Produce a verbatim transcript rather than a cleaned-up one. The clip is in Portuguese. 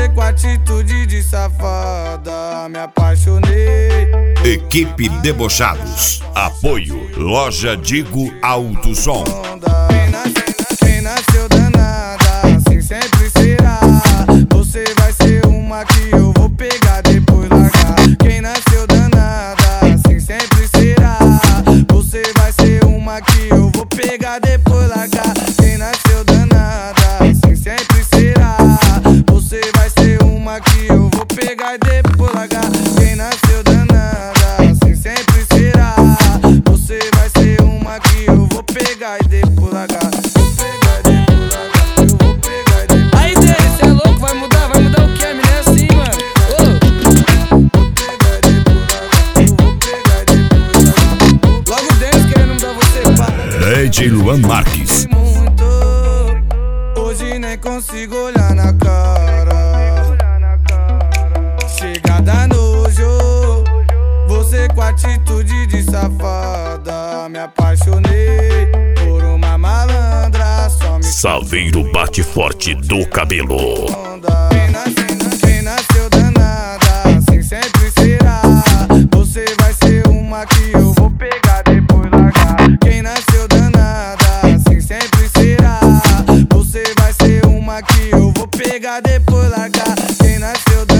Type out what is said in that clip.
com atitude de safada, me apaixonei. Equipe Debochados. Apoio Loja Digo Alto Som. Quem nasceu, quem nasceu danada, assim sempre será. Você vai ser uma que eu vou pegar, depois largar. Quem nasceu danada, assim sempre será. Você vai ser uma que eu vou pegar, depois largar. Quem nasceu danada, assim sempre será. Você vai ser uma que eu vou pegar, depois largar. Quem nasceu danada, assim sempre será. Você vai ser uma que eu vou pegar e depois largar. Vou pegar, depois largar. Eu vou pegar e depois largar. Aí dele, cê é louco, vai mudar, vai mudar o que? A menina é assim, mano. Vou pegar e depois largar. Eu vou pegar e depois largar. Logo Denis querendo mudar você, pá. Ed Luan Marques. Muito, hoje nem consigo olhar na cara. Chega da nojo, você com atitude de safada, me apaixonei por uma malandra, só me Salveiro Bate Forte do Cabelo. Quem nasceu, quem nasceu danada, assim sempre será. Você vai ser uma que eu vou pegar, depois largar. Quem nasceu danada, assim sempre será. Você vai ser uma que eu vou pegar, depois largar. Quem nasceu danada.